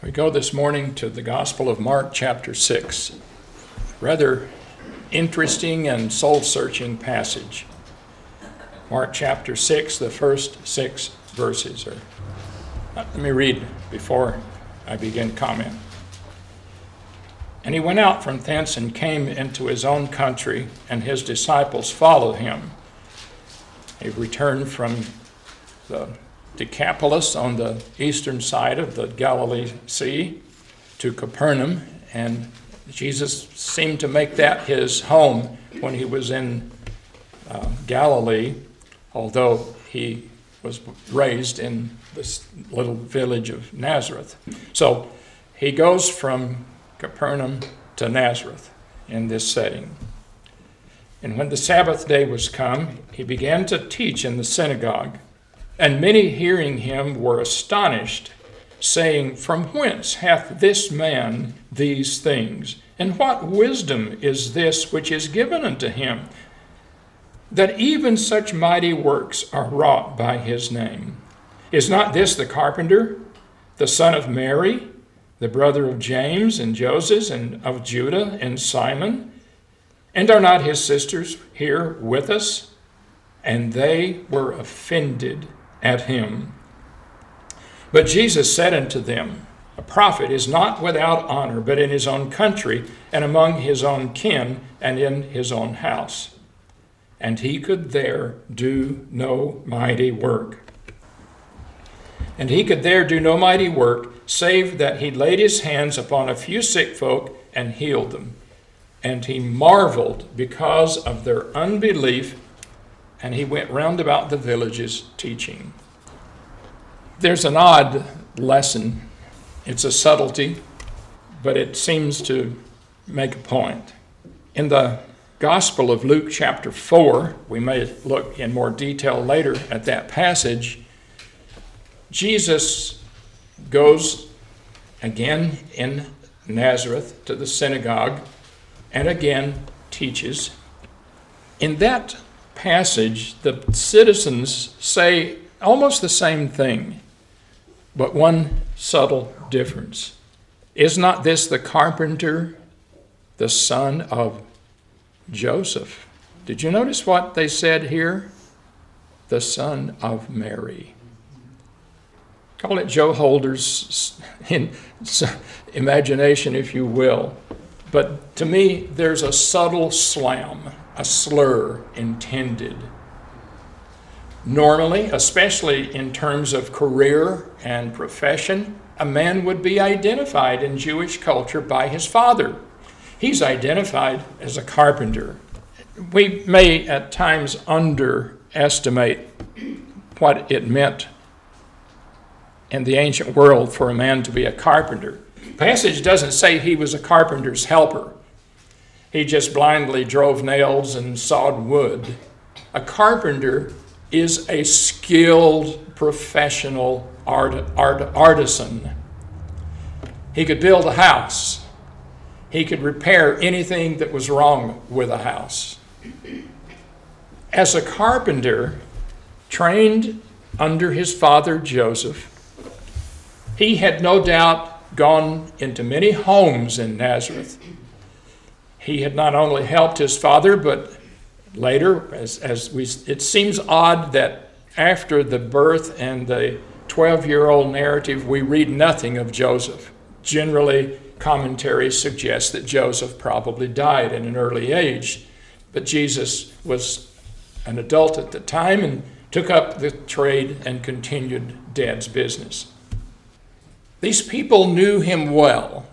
We go this morning to the Gospel of Mark, chapter 6. Rather interesting and soul-searching passage. Mark chapter 6, the first 6 verses. Let me read before I begin comment. And he went out from thence and came into his own country, and his disciples followed him. He returned from the Decapolis on the eastern side of the Galilee Sea to Capernaum, and Jesus seemed to make that his home when he was in Galilee, although he was raised in this little village of Nazareth. So he goes from Capernaum to Nazareth in this setting. And when the Sabbath day was come, he began to teach in the synagogue. And many hearing him were astonished, saying, From whence hath this man these things? And what wisdom is this which is given unto him, that even such mighty works are wrought by his name? Is not this the carpenter, the son of Mary, the brother of James and Joseph and of Judah and Simon? And are not his sisters here with us? And they were offended at him. But Jesus said unto them, A prophet is not without honor, but in his own country, and among his own kin, and in his own house. And he could there do no mighty work. Save that he laid his hands upon a few sick folk and healed them. And he marveled because of their unbelief, and he went round about the villages teaching. There's an odd lesson. It's a subtlety, but it seems to make a point. In the Gospel of Luke chapter 4, we may look in more detail later at that passage, Jesus goes again in Nazareth to the synagogue and again teaches. In that passage, the citizens say almost the same thing, but one subtle difference. Is not this the carpenter, the son of Joseph? Did you notice what they said here? The son of Mary. Call it Joe Holder's imagination, if you will. But to me, there's a subtle slam, a slur intended. Normally, especially in terms of career and profession, a man would be identified in Jewish culture by his father. He's identified as a carpenter. We may at times underestimate what it meant in the ancient world for a man to be a carpenter. The passage doesn't say he was a carpenter's helper. He just blindly drove nails and sawed wood. A carpenter is a skilled professional artisan. He could build a house. He could repair anything that was wrong with a house. As a carpenter, trained under his father Joseph, he had no doubt gone into many homes in Nazareth. He had not only helped his father, but later, it seems odd that after the birth and the 12-year-old narrative, we read nothing of Joseph. Generally, commentaries suggest that Joseph probably died at an early age, but Jesus was an adult at the time and took up the trade and continued Dad's business. These people knew him well.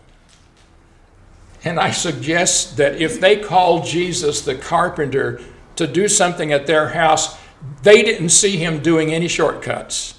And I suggest that if they called Jesus the carpenter to do something at their house, they didn't see him doing any shortcuts,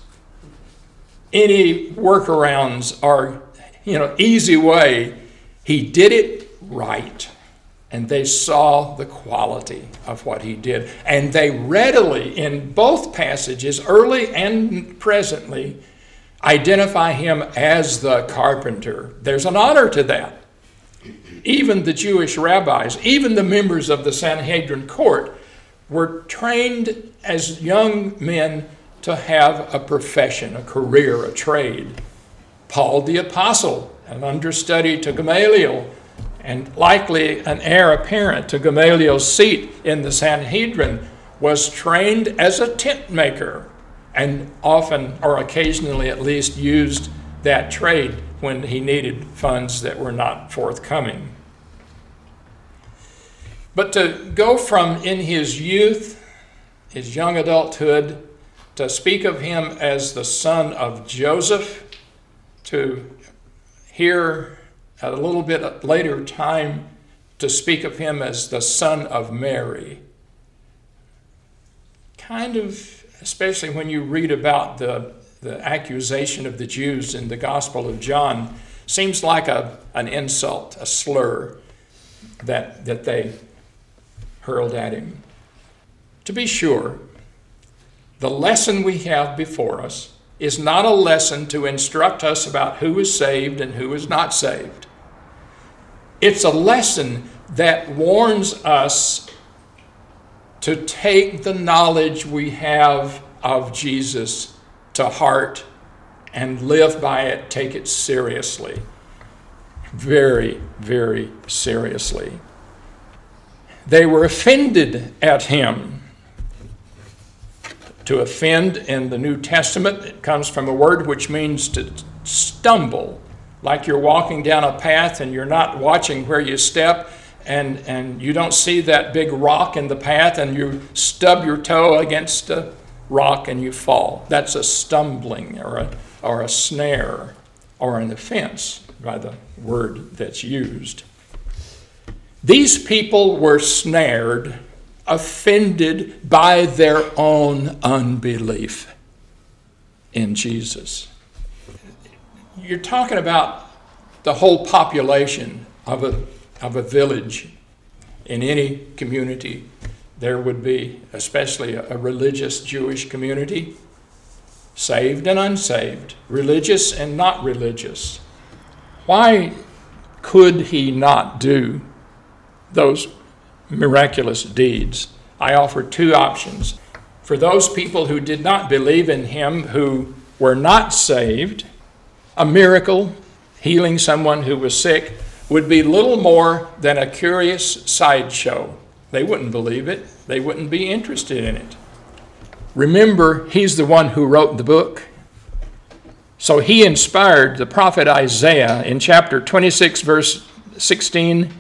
any workarounds or, easy way. He did it right. And they saw the quality of what he did. And they readily, in both passages, early and presently, identify him as the carpenter. There's an honor to that. Even the Jewish rabbis, even the members of the Sanhedrin court, were trained as young men to have a profession, a career, a trade. Paul the Apostle, an understudy to Gamaliel, and likely an heir apparent to Gamaliel's seat in the Sanhedrin, was trained as a tent maker and often, or occasionally at least, used that trade when he needed funds that were not forthcoming. But to go from in his youth, his young adulthood, to speak of him as the son of Joseph, to hear at a little bit later time to speak of him as the son of Mary, kind of, especially when you read about the accusation of the Jews in the Gospel of John, seems like an insult, a slur that they hurled at him. To be sure, the lesson we have before us is not a lesson to instruct us about who is saved and who is not saved. It's a lesson that warns us to take the knowledge we have of Jesus to heart and live by it, take it seriously. Very, very seriously. They were offended at him. To offend in the New Testament, it comes from a word which means to stumble, like you're walking down a path and you're not watching where you step, and you don't see that big rock in the path, and you stub your toe against a rock and you fall. That's a stumbling or a snare or an offense by the word that's used. These people were snared, offended by their own unbelief in Jesus. You're talking about the whole population of a village. In any community, there would be, especially a religious Jewish community, saved and unsaved, religious and not religious. Why could he not do those miraculous deeds? I offer two options. For those people who did not believe in him, who were not saved, a miracle, healing someone who was sick, would be little more than a curious sideshow. They wouldn't believe it. They wouldn't be interested in it. Remember, he's the one who wrote the book. So he inspired the prophet Isaiah in chapter 26, verse 16,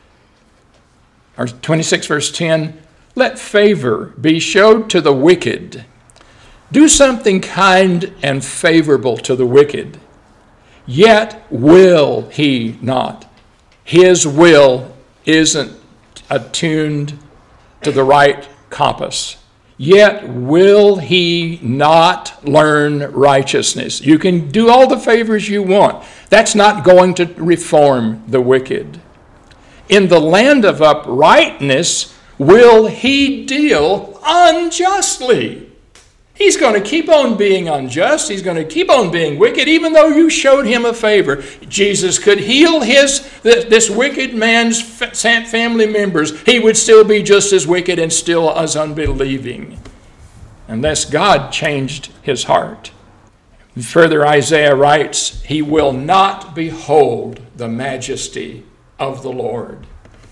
or 26, verse 10, "Let favor be showed to the wicked. Do something kind and favorable to the wicked. Yet will he not." His will isn't attuned to the right compass. Yet will he not learn righteousness. You can do all the favors you want. That's not going to reform the wicked. In the land of uprightness will he deal unjustly. He's going to keep on being unjust. He's going to keep on being wicked, even though you showed him a favor. Jesus could heal this wicked man's family members. He would still be just as wicked and still as unbelieving, unless God changed his heart. Further, Isaiah writes, "He will not behold the majesty of the Lord."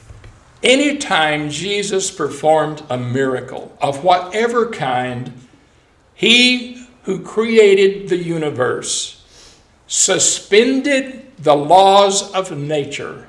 Anytime Jesus performed a miracle of whatever kind, he who created the universe suspended the laws of nature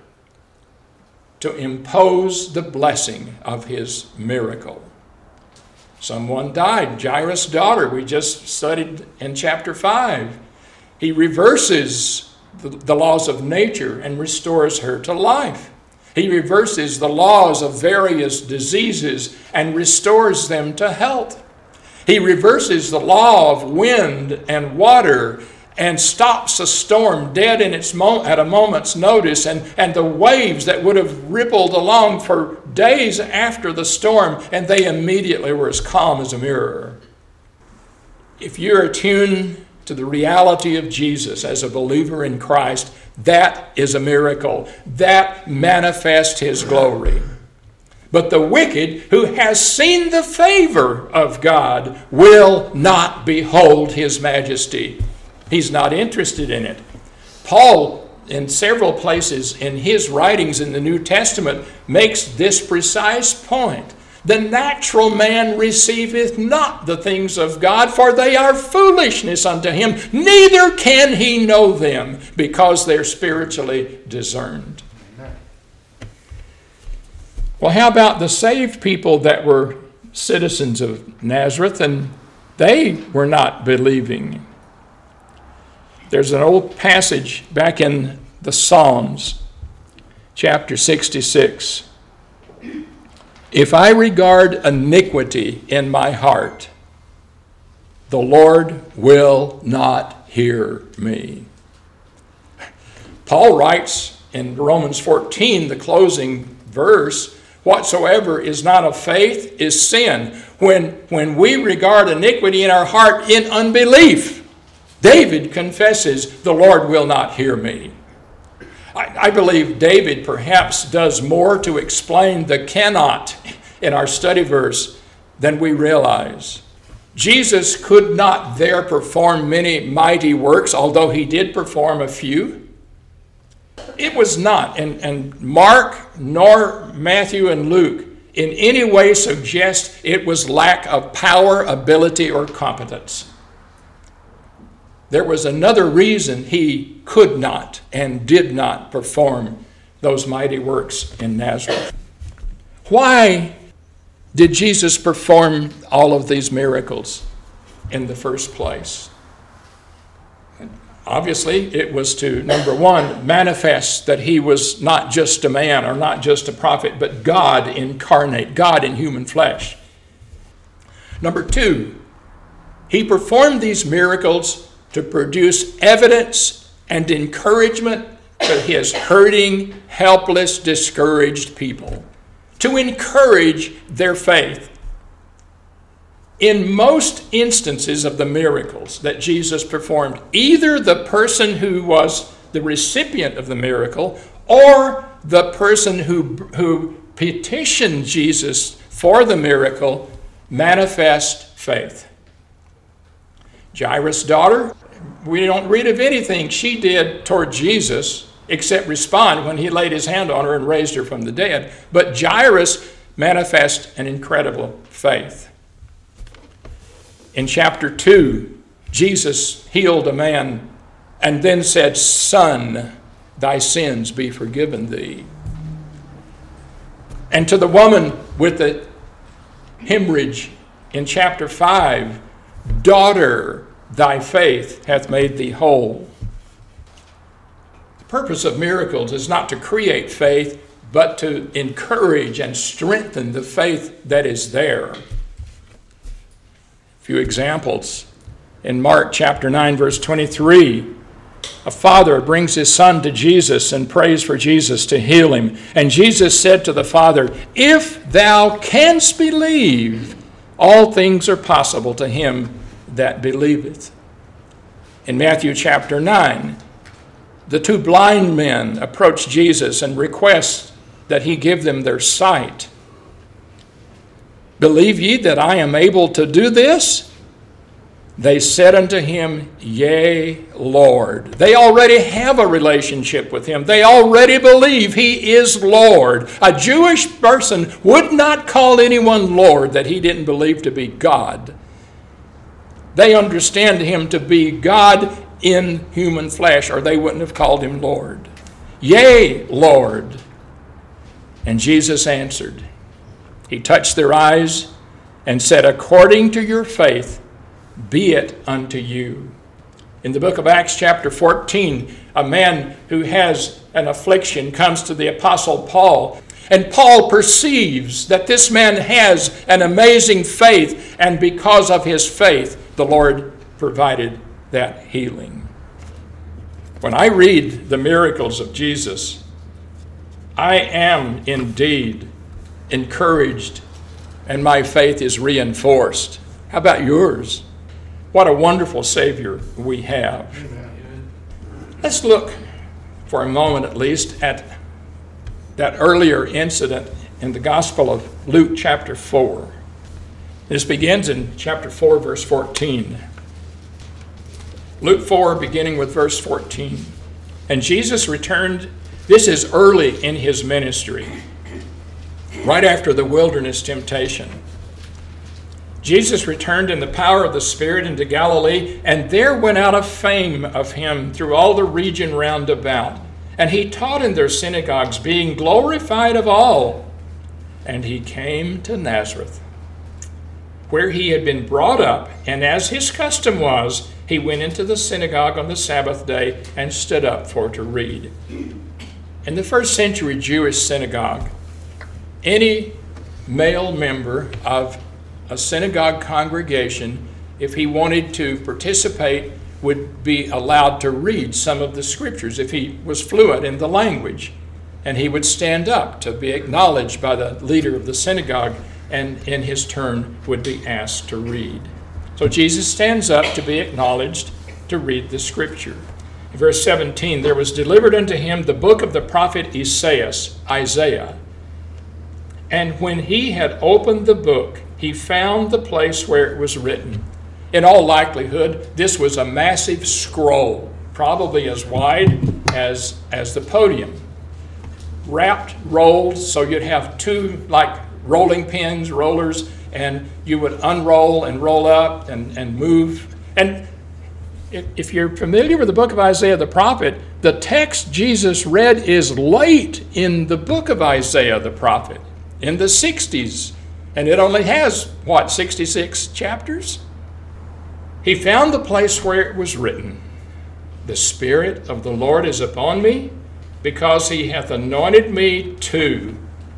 to impose the blessing of his miracle. Someone died, Jairus' daughter, we just studied in chapter 5. He reverses the laws of nature and restores her to life. He reverses the laws of various diseases and restores them to health. He reverses the law of wind and water and stops a storm dead in its at a moment's notice, and the waves that would have rippled along for days after the storm, and they immediately were as calm as a mirror. If you're attuned to the reality of Jesus as a believer in Christ, that is a miracle. That manifests his glory. But the wicked, who has seen the favor of God, will not behold his majesty. He's not interested in it. Paul, in several places in his writings in the New Testament, makes this precise point. The natural man receiveth not the things of God, for they are foolishness unto him, neither can he know them, because they're spiritually discerned. Well, how about the saved people that were citizens of Nazareth, and they were not believing? There's an old passage back in the Psalms, chapter 66. If I regard iniquity in my heart, the Lord will not hear me. Paul writes in Romans 14, the closing verse, whatsoever is not of faith is sin. When we regard iniquity in our heart in unbelief, David confesses, the Lord will not hear me. I believe David perhaps does more to explain the cannot in our study verse than we realize. Jesus could not there perform many mighty works, although he did perform a few. It was not, and Mark nor Matthew and Luke in any way suggest it was lack of power, ability, or competence. There was another reason he could not and did not perform those mighty works in Nazareth. Why did Jesus perform all of these miracles in the first place? Obviously, it was to, number one, manifest that he was not just a man or not just a prophet, but God incarnate, God in human flesh. Number two, he performed these miracles to produce evidence and encouragement to his hurting, helpless, discouraged people, to encourage their faith. In most instances of the miracles that Jesus performed, either the person who was the recipient of the miracle or the person who petitioned Jesus for the miracle manifest faith. Jairus' daughter, we don't read of anything she did toward Jesus except respond when he laid his hand on her and raised her from the dead. But Jairus manifests an incredible faith. In chapter 2, Jesus healed a man and then said, "Son, thy sins be forgiven thee." And to the woman with the hemorrhage in chapter 5, "Daughter, thy faith hath made thee whole." The purpose of miracles is not to create faith, but to encourage and strengthen the faith that is there. A few examples. In Mark chapter 9, verse 23, a father brings his son to Jesus and prays for Jesus to heal him. And Jesus said to the father, "If thou canst believe, all things are possible to him that believeth." In Matthew chapter 9, the two blind men approach Jesus and request that he give them their sight. "Believe ye that I am able to do this?" They said unto him, "Yea, Lord." They already have a relationship with him. They already believe he is Lord. A Jewish person would not call anyone Lord that he didn't believe to be God. They understand him to be God in human flesh, or they wouldn't have called him Lord. "Yea, Lord." And Jesus answered. He touched their eyes and said, "According to your faith, be it unto you." In the book of Acts chapter 14, a man who has an affliction comes to the Apostle Paul, and Paul perceives that this man has an amazing faith, and because of his faith, the Lord provided that healing. When I read the miracles of Jesus, I am indeed encouraged, and my faith is reinforced. How about yours? What a wonderful Savior we have. Let's look for a moment at least at that earlier incident in the Gospel of Luke chapter 4. This begins in chapter 4, verse 14. Luke 4, beginning with verse 14. And Jesus returned. This is early in his ministry, right after the wilderness temptation. Jesus returned in the power of the Spirit into Galilee, and there went out a fame of him through all the region round about. And he taught in their synagogues, being glorified of all. And he came to Nazareth, where he had been brought up, and as his custom was, he went into the synagogue on the Sabbath day and stood up for to read. In the first century Jewish synagogue, any male member of a synagogue congregation, if he wanted to participate, would be allowed to read some of the scriptures if he was fluent in the language. And he would stand up to be acknowledged by the leader of the synagogue, and in his turn would be asked to read. So Jesus stands up to be acknowledged to read the scripture. In verse 17, there was delivered unto him the book of the prophet Isaiah. And when he had opened the book, he found the place where it was written. In all likelihood, this was a massive scroll, probably as wide as the podium. Wrapped, rolled, so you'd have two like rolling pins, rollers, and you would unroll and roll up and move. And if you're familiar with the book of Isaiah the prophet, the text Jesus read is late in the book of Isaiah the prophet, in the 60s. And it only has, 66 chapters? He found the place where it was written, "The Spirit of the Lord is upon me, because he hath anointed me to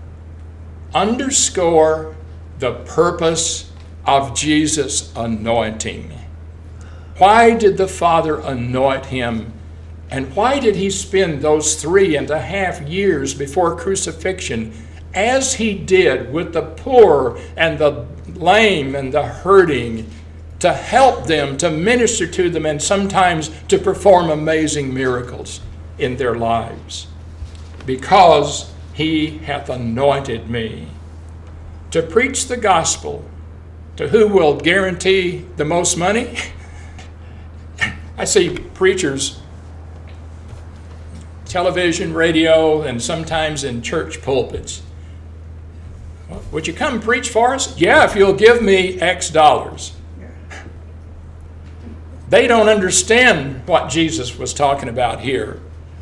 underscore the purpose of Jesus' anointing." Why did the Father anoint him? And why did he spend those 3.5 years before crucifixion as he did with the poor and the lame and the hurting, to help them, to minister to them, and sometimes to perform amazing miracles in their lives? Because he hath anointed me to preach the gospel. To who will guarantee the most money? I see preachers, television, radio, and sometimes in church pulpits. Would you come preach for us? Yeah, if you'll give me X dollars. They don't understand what Jesus was talking about here.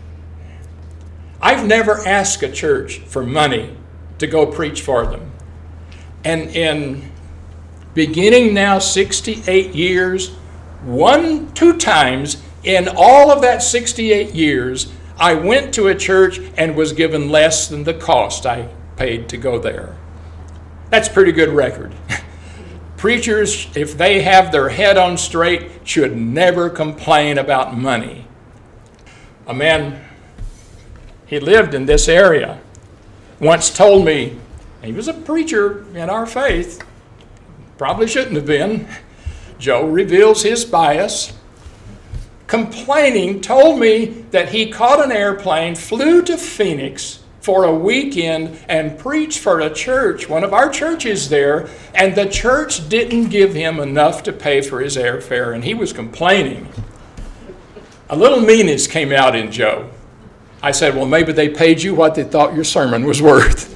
I've never asked a church for money to go preach for them. And in beginning now 68 years, 2 times in all of that 68 years, I went to a church and was given less than the cost I paid to go there. That's a pretty good record. Preachers, if they have their head on straight, should never complain about money. A man, he lived in this area, once told me, he was a preacher in our faith, probably shouldn't have been. Joe reveals his bias. Complaining, told me that he caught an airplane, flew to Phoenix for a weekend and preached for a church, one of our churches there, and the church didn't give him enough to pay for his airfare, and he was complaining. A little meanness came out in Joe. I said, well, maybe they paid you what they thought your sermon was worth.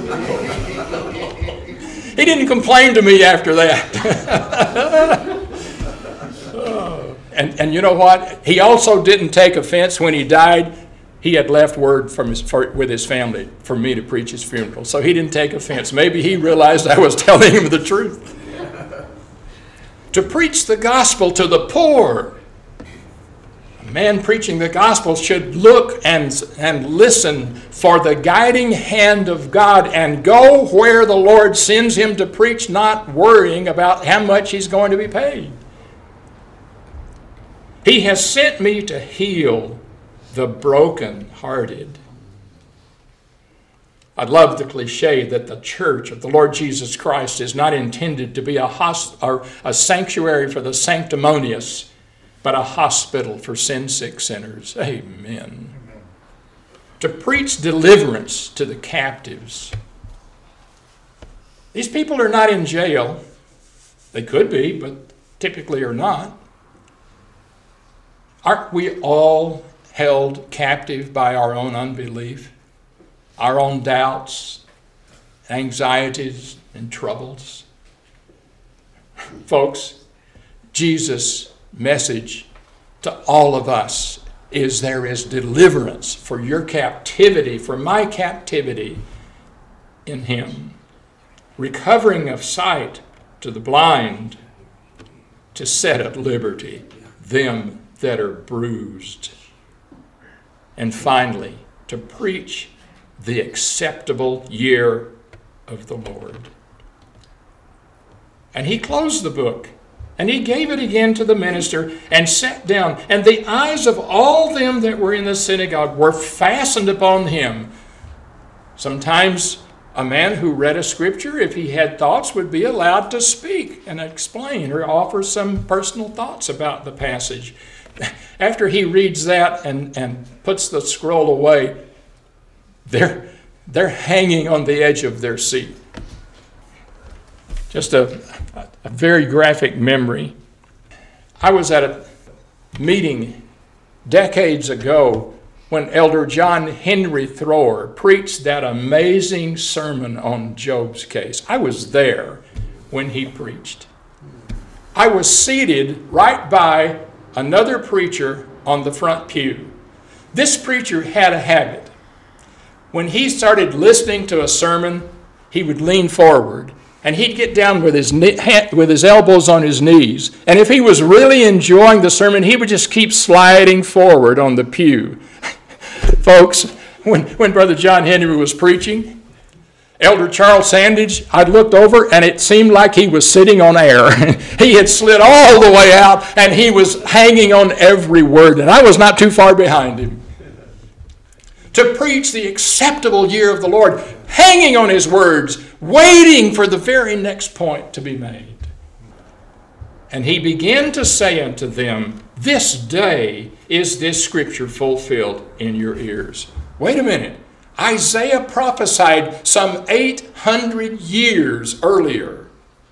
He didn't complain to me after that. And you know what? He also didn't take offense when he died. He had left word with his family for me to preach his funeral. So he didn't take offense. Maybe he realized I was telling him the truth. To preach the gospel to the poor. A man preaching the gospel should look and listen for the guiding hand of God and go where the Lord sends him to preach, not worrying about how much he's going to be paid. He has sent me to heal the brokenhearted. I love the cliche that the church of the Lord Jesus Christ is not intended to be a sanctuary for the sanctimonious, but a hospital for sin-sick sinners. Amen. To preach deliverance to the captives. These people are not in jail. They could be, but typically are not. Aren't we all held captive by our own unbelief, our own doubts, anxieties, and troubles. Folks, Jesus' message to all of us is there is deliverance for your captivity, for my captivity in Him. Recovering of sight to the blind, to set at liberty them that are bruised. And finally, to preach the acceptable year of the Lord. And he closed the book, and he gave it again to the minister, and sat down. And the eyes of all them that were in the synagogue were fastened upon him. Sometimes a man who read a scripture, if he had thoughts, would be allowed to speak and explain or offer some personal thoughts about the passage. After he reads that and puts the scroll away, they're hanging on the edge of their seat. Just a very graphic memory. I was at a meeting decades ago when Elder John Henry Thoreau preached that amazing sermon on Job's case. I was there when he preached. I was seated right by another preacher on the front pew. This preacher had a habit. When he started listening to a sermon, he would lean forward and he'd get down with his elbows on his knees. And if he was really enjoying the sermon, he would just keep sliding forward on the pew. Folks, when Brother John Henry was preaching, Elder Charles Sandage, I looked over and it seemed like he was sitting on air. He had slid all the way out and he was hanging on every word, and I was not too far behind him. To preach the acceptable year of the Lord, hanging on his words, waiting for the very next point to be made. And he began to say unto them, this day is this scripture fulfilled in your ears. Wait a minute. Isaiah prophesied some 800 years earlier.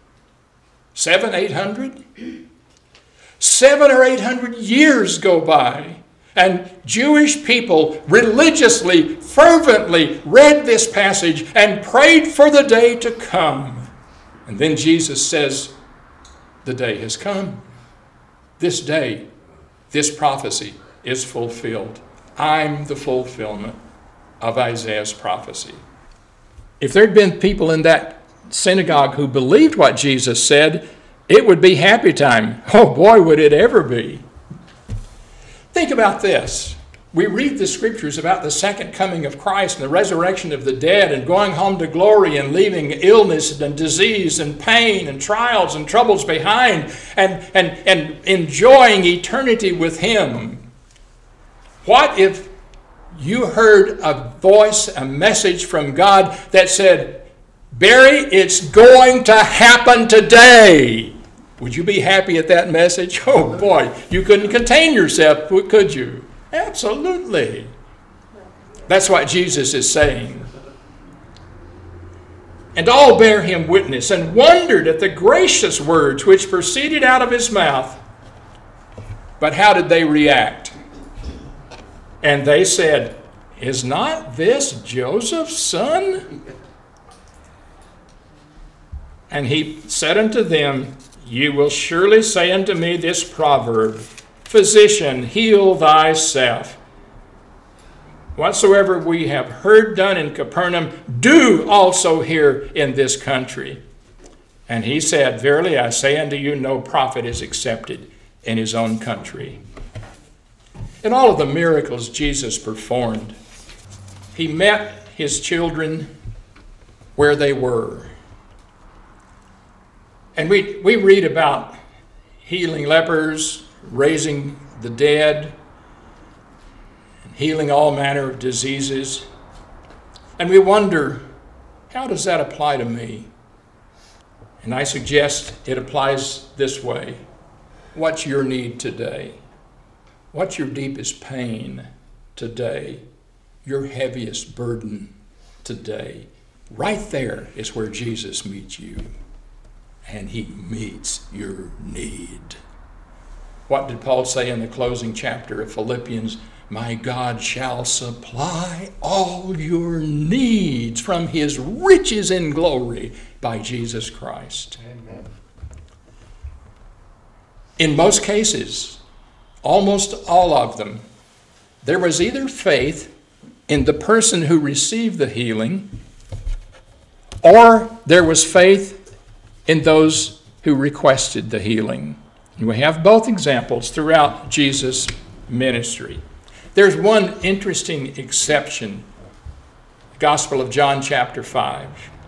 800? 700 or 800 years go by. And Jewish people religiously, fervently read this passage and prayed for the day to come. And then Jesus says, the day has come. This day, this prophecy is fulfilled. I'm the fulfillment of Isaiah's prophecy. If there'd been people in that synagogue who believed what Jesus said, it would be happy time. Oh boy, would it ever be. Think about this. We read the scriptures about the second coming of Christ and the resurrection of the dead and going home to glory and leaving illness and disease and pain and trials and troubles behind and enjoying eternity with Him. What if you heard a voice, a message from God that said, Barry, it's going to happen today? Would you be happy at that message? Oh boy, you couldn't contain yourself, could you? Absolutely. That's what Jesus is saying. And all bare him witness and wondered at the gracious words which proceeded out of his mouth. But how did they react? And they said, is not this Joseph's son? And he said unto them, you will surely say unto me this proverb, Physician, heal thyself. Whatsoever we have heard done in Capernaum, do also here in this country. And he said, Verily I say unto you, no prophet is accepted in his own country. In all of the miracles Jesus performed, he met his children where they were. And we read about healing lepers, raising the dead, and healing all manner of diseases. And we wonder, how does that apply to me? And I suggest it applies this way. What's your need today? What's your deepest pain today? Your heaviest burden today? Right there is where Jesus meets you. And he meets your need. What did Paul say in the closing chapter of Philippians? My God shall supply all your needs from his riches in glory by Jesus Christ. Amen. In most cases, almost all of them, there was either faith in the person who received the healing, or there was faith in those who requested the healing. And we have both examples throughout Jesus' ministry. There's one interesting exception, the Gospel of John chapter 5.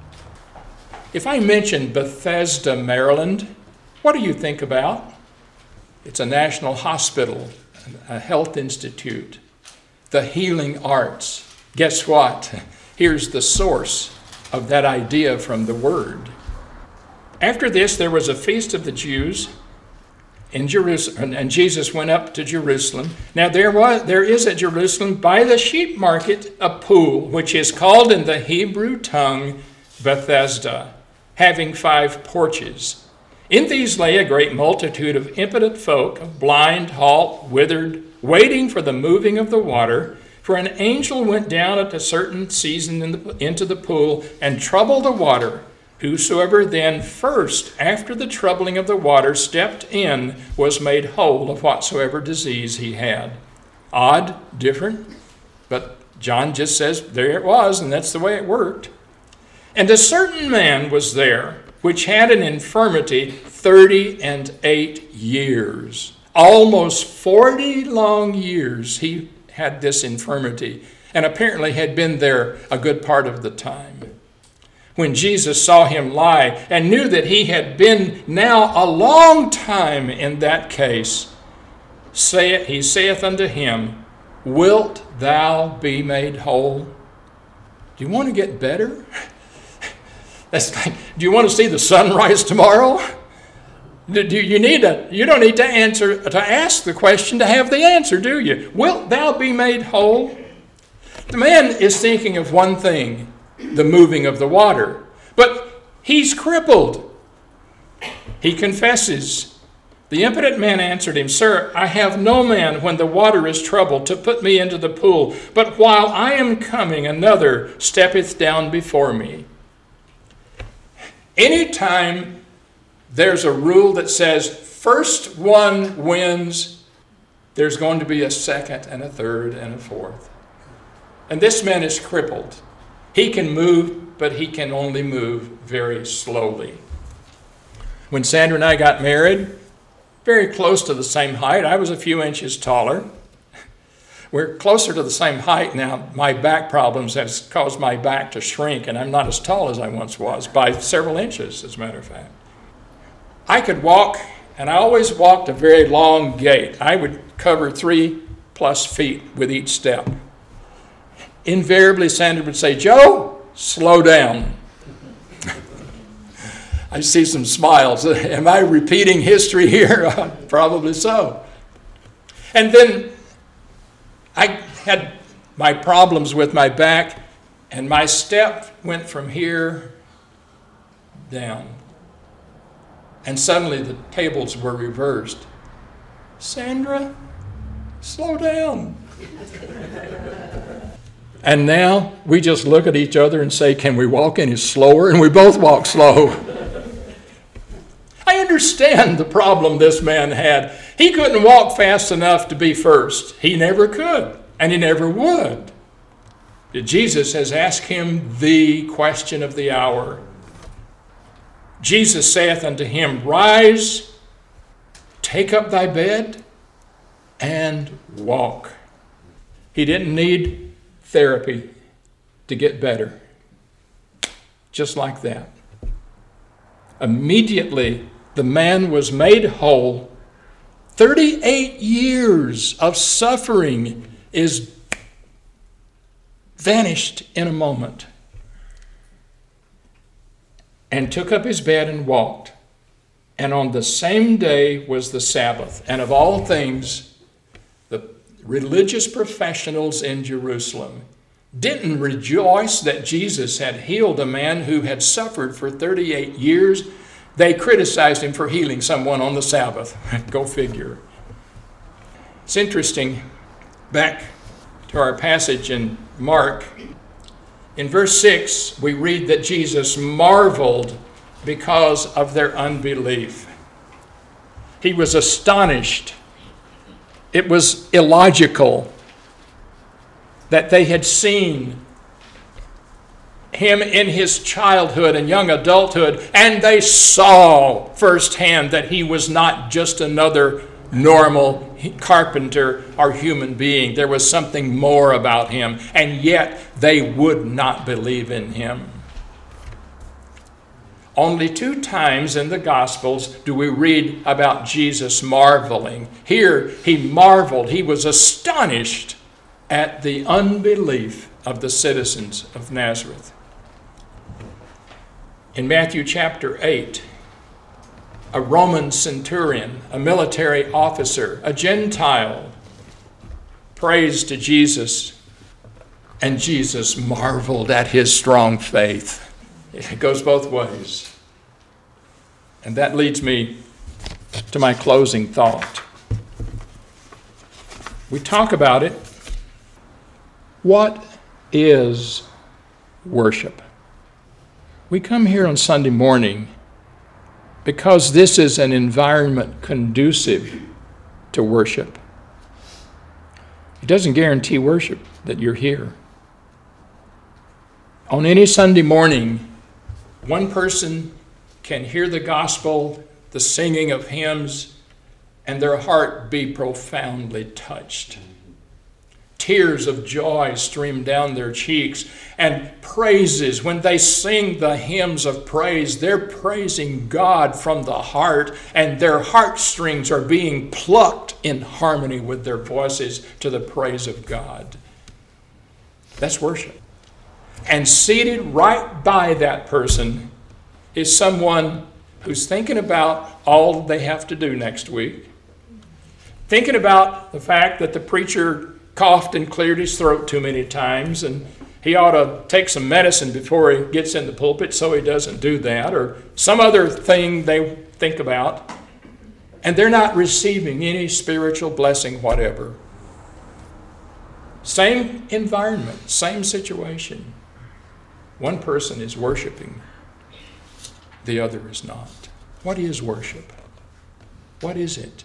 If I mention Bethesda, Maryland, what do you think about? It's a national hospital, a health institute, the healing arts. Guess what? Here's the source of that idea from the Word. After this, there was a feast of the Jews in Jerusalem, and Jesus went up to Jerusalem. Now there is at Jerusalem by the sheep market a pool, which is called in the Hebrew tongue Bethesda, having 5 porches. In these lay a great multitude of impotent folk, blind, halt, withered, waiting for the moving of the water. For an angel went down at a certain season into the pool and troubled the water. Whosoever then first, after the troubling of the water, stepped in, was made whole of whatsoever disease he had. Odd, different, but John just says there it was, and that's the way it worked. And a certain man was there, which had an infirmity 38 years. Almost 40 long years he had this infirmity, and apparently had been there a good part of the time. When Jesus saw him lie and knew that he had been now a long time in that case, he saith unto him, Wilt thou be made whole? Do you want to get better? That's like, do you want to see the sunrise tomorrow? You don't need to ask the question to have the answer, do you? Wilt thou be made whole? The man is thinking of one thing, the moving of the water. But he's crippled. He confesses. The impotent man answered him, Sir, I have no man when the water is troubled to put me into the pool, but while I am coming, another steppeth down before me. Anytime there's a rule that says first one wins, there's going to be a second and a third and a fourth. And this man is crippled. He can move, but he can only move very slowly. When Sandra and I got married, very close to the same height. I was a few inches taller. We're closer to the same height now. My back problems has caused my back to shrink, and I'm not as tall as I once was, by several inches, as a matter of fact. I could walk, and I always walked a very long gait. I would cover 3+ feet with each step. Invariably, Sandra would say, Joe, slow down. I see some smiles. Am I repeating history here? Probably so. And then I had my problems with my back, and my step went from here down. And suddenly the tables were reversed. Sandra, slow down. And now we just look at each other and say, can we walk any slower? And we both walk slow. I understand the problem this man had. He couldn't walk fast enough to be first. He never could, and he never would. Jesus has asked him the question of the hour. Jesus saith unto him, Rise, take up thy bed, and walk. He didn't need therapy to get better. Just like that. Immediately, the man was made whole. 38 years of suffering is vanished in a moment. And took up his bed and walked. And on the same day was the Sabbath. And of all things, the religious professionals in Jerusalem didn't rejoice that Jesus had healed a man who had suffered for 38 years. They criticized him for healing someone on the Sabbath. Go figure. It's interesting, back to our passage in Mark, in verse 6, we read that Jesus marveled because of their unbelief. He was astonished. It was illogical that they had seen him in his childhood and young adulthood, and they saw firsthand that he was not just another normal carpenter or human being. There was something more about him, and yet they would not believe in him. Only 2 times in the Gospels do we read about Jesus marveling. Here, he marveled. He was astonished at the unbelief of the citizens of Nazareth. In Matthew chapter 8, a Roman centurion, a military officer, a Gentile, prays to Jesus, and Jesus marveled at his strong faith. It goes both ways. And that leads me to my closing thought. We talk about it. What is worship? We come here on Sunday morning because this is an environment conducive to worship. It doesn't guarantee worship that you're here. On any Sunday morning, one person can hear the gospel, the singing of hymns, and their heart be profoundly touched. Tears of joy stream down their cheeks, and praises. When they sing the hymns of praise, they're praising God from the heart, and their heartstrings are being plucked in harmony with their voices to the praise of God. That's worship. And seated right by that person is someone who's thinking about all they have to do next week, thinking about the fact that the preacher coughed and cleared his throat too many times, and he ought to take some medicine before he gets in the pulpit so he doesn't do that, or some other thing they think about, and they're not receiving any spiritual blessing whatever. Same environment, same situation. One person is worshiping, the other is not. What is worship? What is it?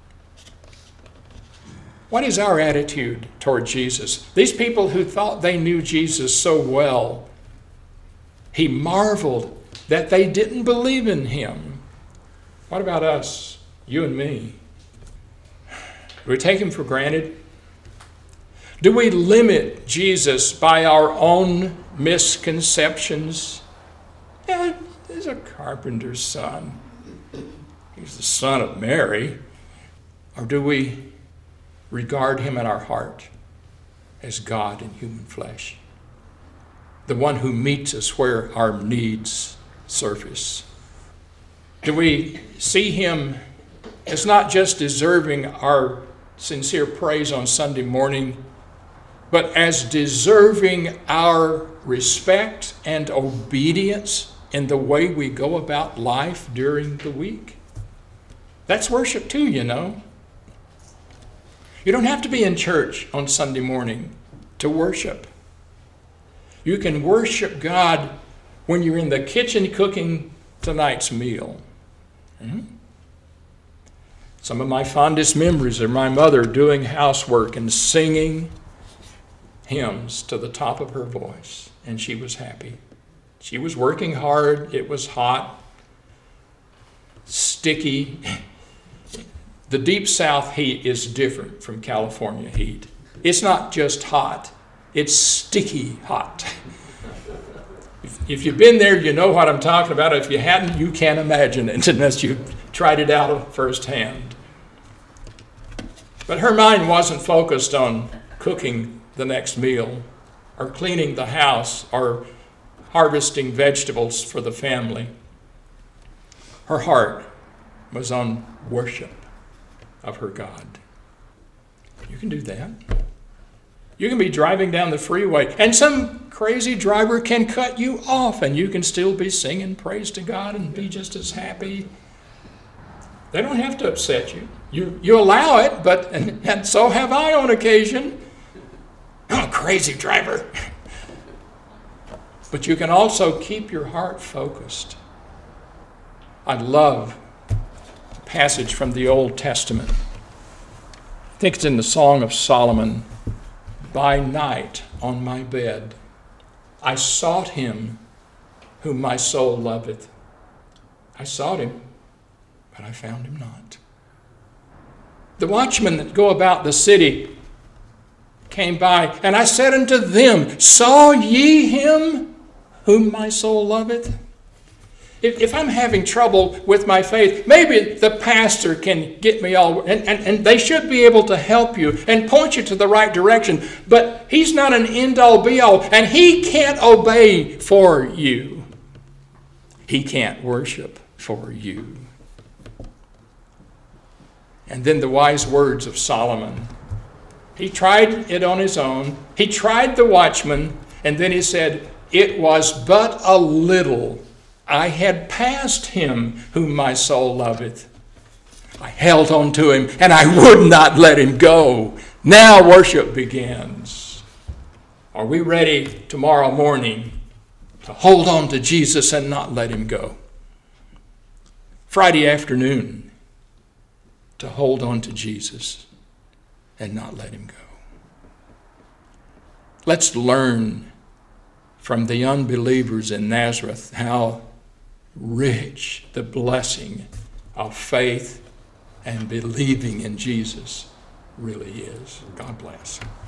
What is our attitude toward Jesus? These people who thought they knew Jesus so well, he marveled that they didn't believe in him. What about us, you and me? Do we take him for granted? Do we limit Jesus by our own misconceptions? Yeah, he's a carpenter's son. He's the son of Mary. Or do we regard him in our heart as God in human flesh, the one who meets us where our needs surface? Do we see him as not just deserving our sincere praise on Sunday morning, but as deserving our respect and obedience in the way we go about life during the week? That's worship too, you know. You don't have to be in church on Sunday morning to worship. You can worship God when you're in the kitchen cooking tonight's meal. Some of my fondest memories are my mother doing housework and singing hymns to the top of her voice, and she was happy. She was working hard. It was hot, sticky. The deep south heat is different from California heat. It's not just hot, it's sticky hot. If you've been there, you know what I'm talking about. If you hadn't, you can't imagine it unless you've tried it out firsthand. But her mind wasn't focused on cooking the next meal, or cleaning the house, or harvesting vegetables for the family. Her heart was on worship of her God. You can do that. You can be driving down the freeway, and some crazy driver can cut you off, and you can still be singing praise to God and be just as happy. They don't have to upset you. You allow it, but and so have I on occasion. I'm a crazy driver. But you can also keep your heart focused. I love a passage from the Old Testament. I think it's in the Song of Solomon. By night on my bed, I sought him whom my soul loveth. I sought him, but I found him not. The watchmen that go about the city came by, and I said unto them, saw ye him whom my soul loveth? If I'm having trouble with my faith, maybe the pastor can get me all, and they should be able to help you and point you to the right direction, but he's not an end-all be-all, and he can't obey for you. He can't worship for you. And then the wise words of Solomon. He tried it on his own. He tried the watchman, and then he said, it was but a little. I had passed him whom my soul loveth. I held on to him, and I would not let him go. Now worship begins. Are we ready tomorrow morning to hold on to Jesus and not let him go? Friday afternoon, to hold on to Jesus and not let him go. Let's learn from the unbelievers in Nazareth how rich the blessing of faith and believing in Jesus really is. God bless.